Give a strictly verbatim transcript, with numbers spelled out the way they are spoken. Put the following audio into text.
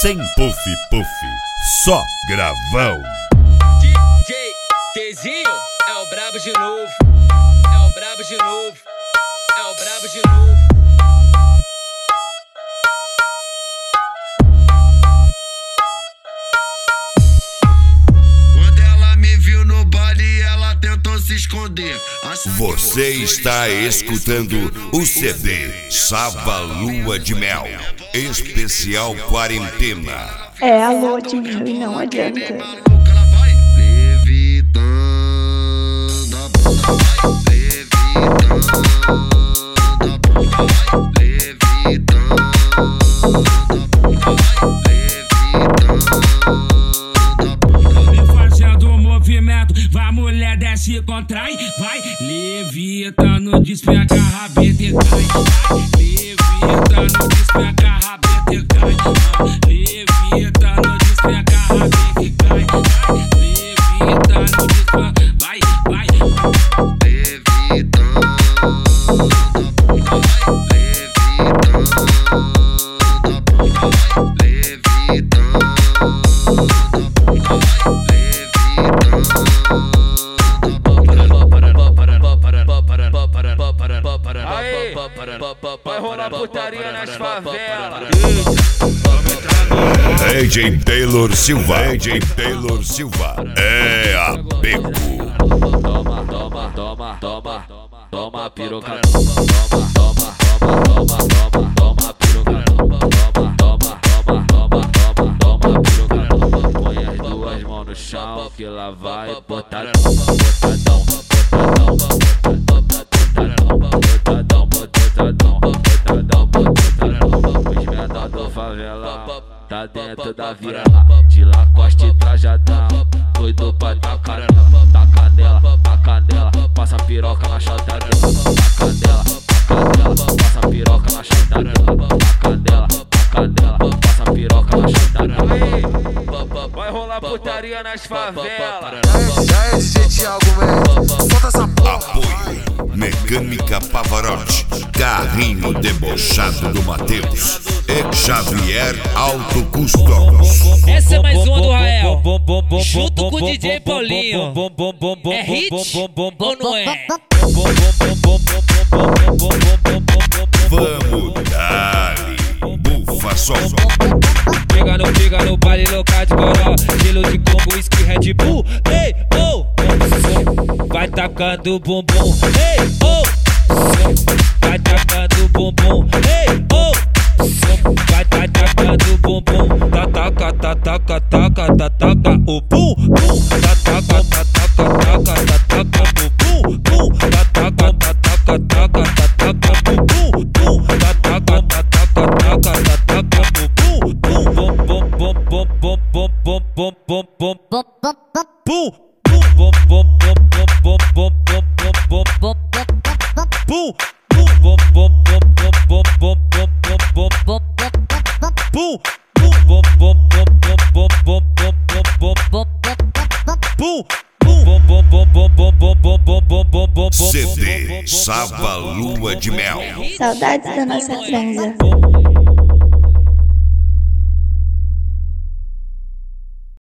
sem puff puff, só gravão. D J Tzinho é o brabo de novo, é o brabo de novo, é o brabo de novo. Quando ela me viu no baile, ela tentou se esconder. Você está escutando o C D Saba Lua de Mel, especial quarentena. É a lua de mel e não adianta. Ela vai levitando, a bunda vai levitando, a bunda vai levitando, a bunda vai levitando. Vem fazendo o movimento, vai mulher desce e contrai, vai levitando, despenca a rabeta e cai, vai levitando, despenca a rabeta e cai, levitando, despenca a rabeta e cai, levitando, despenca, vai, vai, Levitando, a bunda vai levitando, a bunda vai levitando, a bunda vai levitando. Aê, vai rolar putaria nas favelas. D J Taylor Silva, D J Taylor Silva, é a Beco. Toma, toma, toma, toma, toma piroca, toma, toma, toma, toma, toma, toma piroca, toma, toma, toma, toma, toma, toma piroca, põe as duas mãos no chão que lá vai botar, botadão, botadão, botadão, botadão, botadão, botadão, botadão, os menor do favela tá dentro da viela, de Lacoste e trajadão, doido pra tacar, tá canela, a canela, passa piroca na chata dela, a canela, a canela, passa piroca na chata dela, a canela, a canela, passa piroca na chata dela. Vai rolar putaria nas favelas. Já é D J Thiago, velho. Solta essa porra. Apoio Mecânica Pavarotti, carrinho debochado do Matheus, e Xavier Auto Customs. Essa é mais uma do Rael, junto com o D J Paulinho. É hit ou não é? Vamos dar-lhe bufa só. Pega no, pega no baile local de goró, gelo de combo, whisky, Red Bull. Ei, oh, vai tacando bumbum. Ei, oh, vai tacando bumbum. Ei, oh, vai tá tacando bumbum. Tataca, tataca, taca, tataca o bum, bum. Tataca, tataca, taca, tataca o bum, bum. Tataca, tataca, taca, tataca o bum, bum. Tataca, tataca, taca, tataca o bum, bum. Bum, bum, bum, bum, bum, bum, bum, bum, bum, bum, bum. Bum, bum, bum, bum, bum, bum, bum, bum, bum, bum. Bum, bum, bum, bum, bum, bum, bum, bum, bum, bum. Bum, bum, bum, bum, bum, bum, bum, bum, bum, bum. Bum, bum, bum, bum, bum, bum, bum, bum, bum, bum, bum, bum. C D Saba Lua de Mel. Saudades da nossa transa.